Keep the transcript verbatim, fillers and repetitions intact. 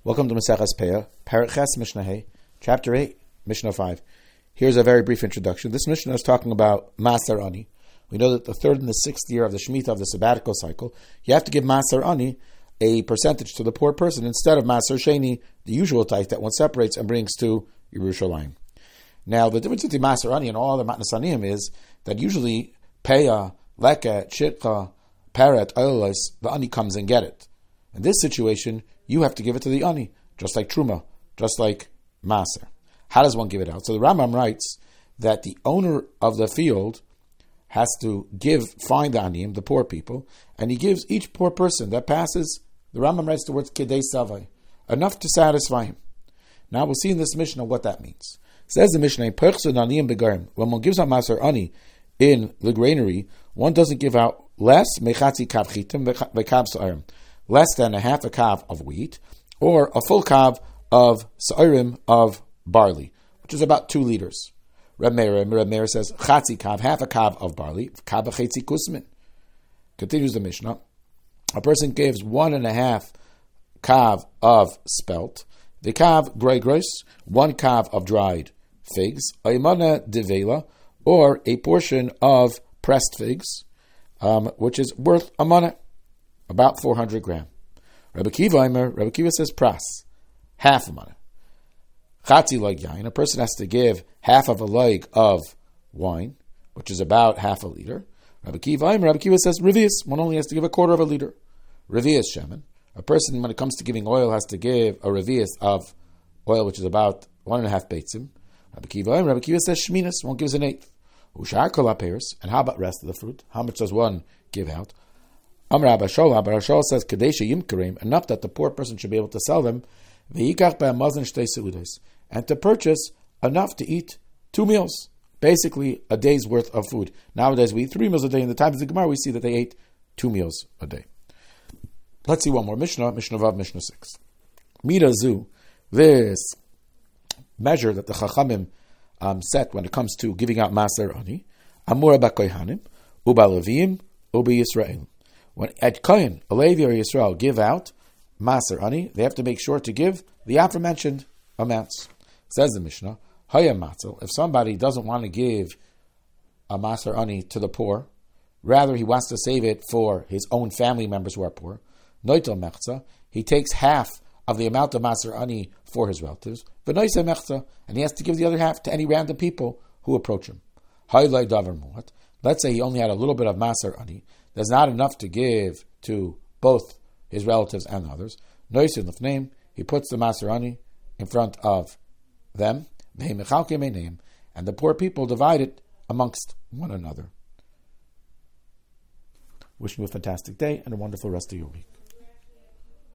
Welcome to Maseches Peah, Parak Ches Mishnah Hey, Chapter eight, Mishnah five. Here's a very brief introduction. This Mishnah is talking about Maser Ani. We know that the third and the sixth year of the Shemitah of the sabbatical cycle, you have to give Maser Ani a percentage to the poor person instead of Maser Sheni, the usual type that one separates and brings to Yerushalayim. Now, the difference between Maser Ani and all the Matnas Aniyim is that usually Peah, Leket, Shitcha, Paret, Oilos, the Ani comes and get it. In this situation, you have to give it to the Ani, just like Truma, just like Maser. How does one give it out? So the Rambam writes that the owner of the field has to give, find the Aniyim, the poor people, and he gives each poor person that passes, the Rambam writes the words Kedei Savai, enough to satisfy him. Now we'll see in this Mishnah what that means. It says the Mishnah, when one gives out Maser Ani in the granary, one doesn't give out less, mechatzi kav chitim v'kav sa'arim, less than a half a kav of wheat, or a full kav of sa'irim of barley, which is about two liters. Reb Meir, Reb Meir says, chatzi kav, half a kav of barley, kav b'chetzi kusmin. Continues the Mishnah. A person gives one and a half kav of spelt, the kav grey gross, one kav of dried figs, aymana devela, or a portion of pressed figs, um, which is worth a mana, about four hundred grams. Rabbi Kiva, Rabbi Kiva says pras, half a mana. Chatzi leg yain, a person has to give half of a leg of wine, which is about half a liter. Rabbi Kiva, Rabbi Kiva says revius, one only has to give a quarter of a liter. Revius shemen, a person when it comes to giving oil has to give a revius of oil, which is about one and a half beitzim. Rabbi Kiva, Rabbi Kiva says shminas, one gives an eighth. Ushar kol ha'peros, and how about rest of the fruit? How much does one give out? Amar Abba Shola, but Shola says kadesha yimkarim, enough that the poor person should be able to sell them. Ve'ikach be'amazon shtei seudos, and to purchase enough to eat two meals, basically a day's worth of food. Nowadays we eat three meals a day. In the times of the Gemara, we see that they ate two meals a day. Let's see one more Mishnah, Mishnah Vav, Mishnah six. Mirazu, this measure that the Chachamim um, set when it comes to giving out Maser Ani, Amura ba'kohanim, uba levim, uba Yisrael. When at Kohen, a Levi or Yisrael give out Maser Ani, they have to make sure to give the aforementioned amounts. Says the Mishnah, Hayam Matzel, if somebody doesn't want to give a Maser Ani to the poor, rather he wants to save it for his own family members who are poor, Noitel Mechza, he takes half of the amount of Maser Ani for his relatives, V'noise Mechza, and he has to give the other half to any random people who approach him. Haylai Davar Muat, let's say he only had a little bit of Maser Ani, there's not enough to give to both his relatives and others. Noise in the name, he puts the Maser Ani in front of them, and the poor people divide it amongst one another. Wishing you a fantastic day and a wonderful rest of your week.